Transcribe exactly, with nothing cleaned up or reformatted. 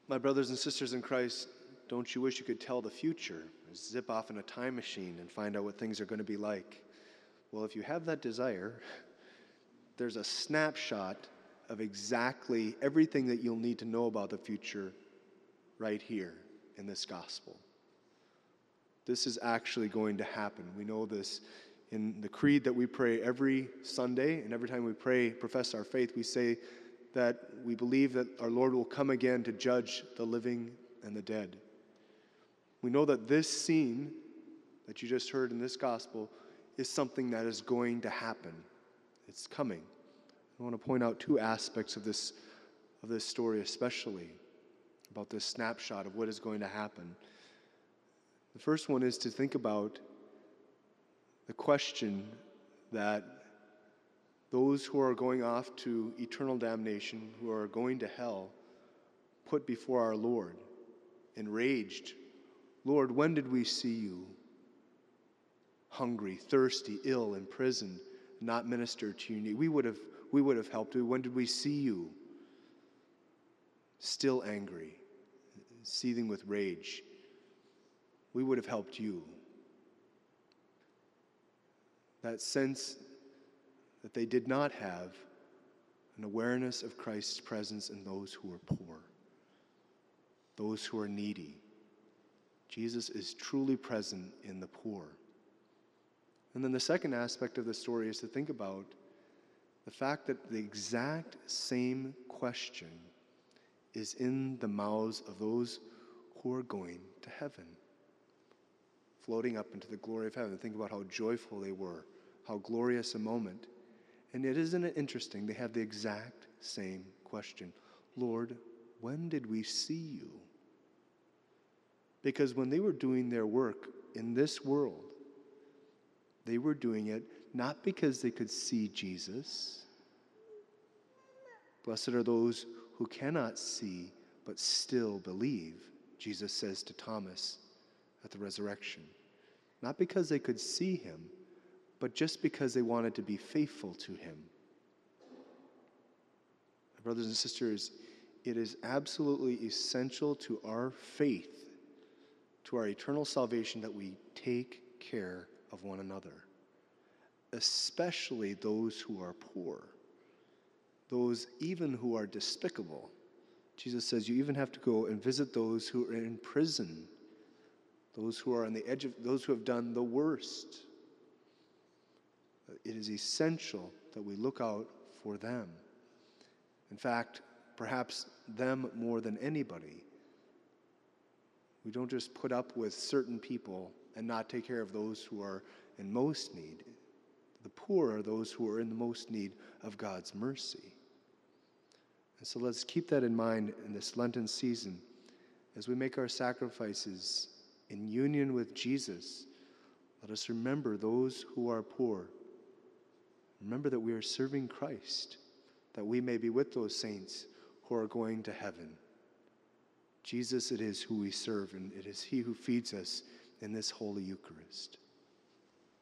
My brothers and sisters in Christ, don't you wish you could tell the future, zip off in a time machine and find out what things are going to be like? Well, if you have that desire, there's a snapshot of exactly everything that you'll need to know about the future right here in this gospel. This is actually going to happen. We know this in the creed that we pray every Sunday, and every time we pray, profess our faith, we say that we believe that our Lord will come again to judge the living and the dead. We know that this scene that you just heard in this gospel is something that is going to happen. It's coming. I want to point out two aspects of this, of this story especially, about this snapshot of what is going to happen. The first one is to think about the question that those who are going off to eternal damnation, who are going to hell, put before our Lord, enraged. Lord, when did we see you? Hungry, thirsty, ill, in prison, not ministered to your need. We would have, we would have helped you. When did we see you? Still angry, seething with rage. We would have helped you. That sense that they did not have an awareness of Christ's presence in those who are poor, those who are needy. Jesus is truly present in the poor. And then the second aspect of the story is to think about the fact that the exact same question is in the mouths of those who are going to heaven, floating up into the glory of heaven. Think about how joyful they were, how glorious a moment. And it isn't it interesting? They have the exact same question. Lord, when did we see you? Because when they were doing their work in this world, they were doing it not because they could see Jesus. Blessed are those who cannot see but still believe, Jesus says to Thomas at the resurrection. Not because they could see him, but just because they wanted to be faithful to him. My brothers and sisters, it is absolutely essential to our faith, to our eternal salvation, that we take care of one another, especially those who are poor, those even who are despicable. Jesus says you even have to go and visit those who are in prison, those who are on the edge of, those who have done the worst. It is essential that we look out for them. In fact, perhaps them more than anybody. We don't just put up with certain people and not take care of those who are in most need. The poor are those who are in the most need of God's mercy. And so let's keep that in mind in this Lenten season as we make our sacrifices in union with Jesus. Let us remember those who are poor. Remember that we are serving Christ, that we may be with those saints who are going to heaven. Jesus, it is who we serve, and it is he who feeds us in this Holy Eucharist.